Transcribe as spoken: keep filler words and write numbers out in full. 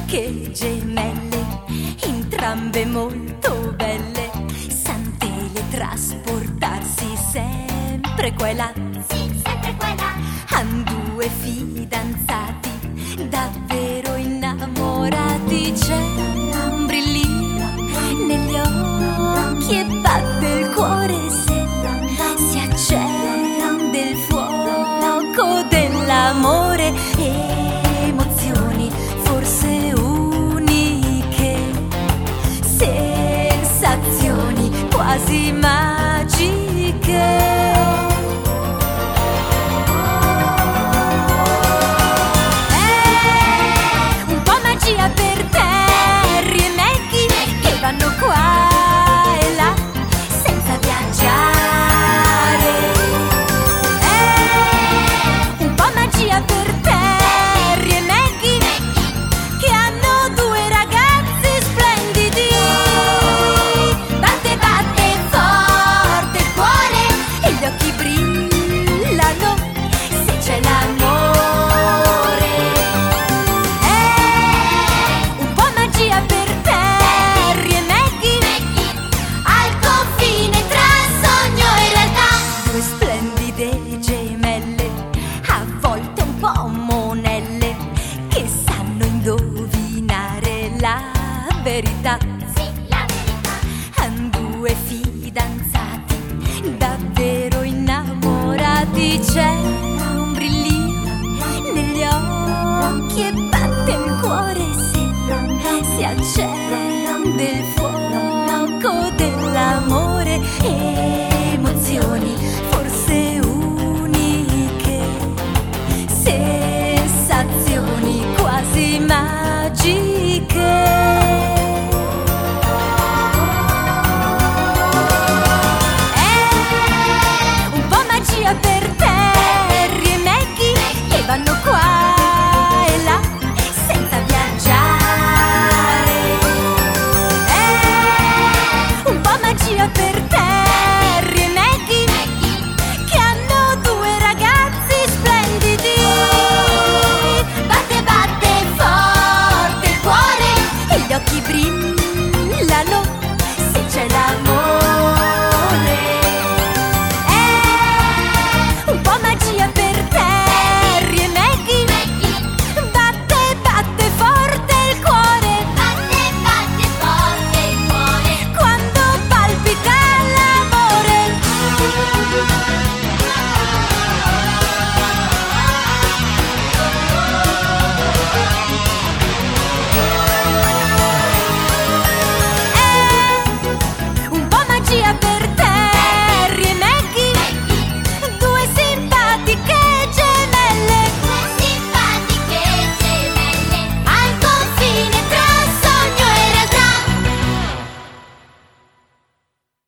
che gemelle, entrambe molto belle, san teletrasportarsi sempre qua e là. Sì, sempre qua e là. Han due fidanzati davvero innamorati, c'è un brillio negli occhi e batte il cuore se si accende il fuoco dell'amore. Emozioni forse uniche, sensazioni quasi magiche. Per Terry e Maggie che vanno qua e là senza viaggiare. Eh, un po' magia per Terry e Maggie che hanno due ragazzi splendidi. Batte, batte forte il cuore e gli occhi brillano se c'è l'amore. Splendide gemelle, a volte un po' monelle, che sanno indovinare la verità. Sì, la verità. Han due fidanzati davvero innamorati, c'è un brillio negli occhi e batte il cuore se si accende il fuoco dell'amore. Emozioni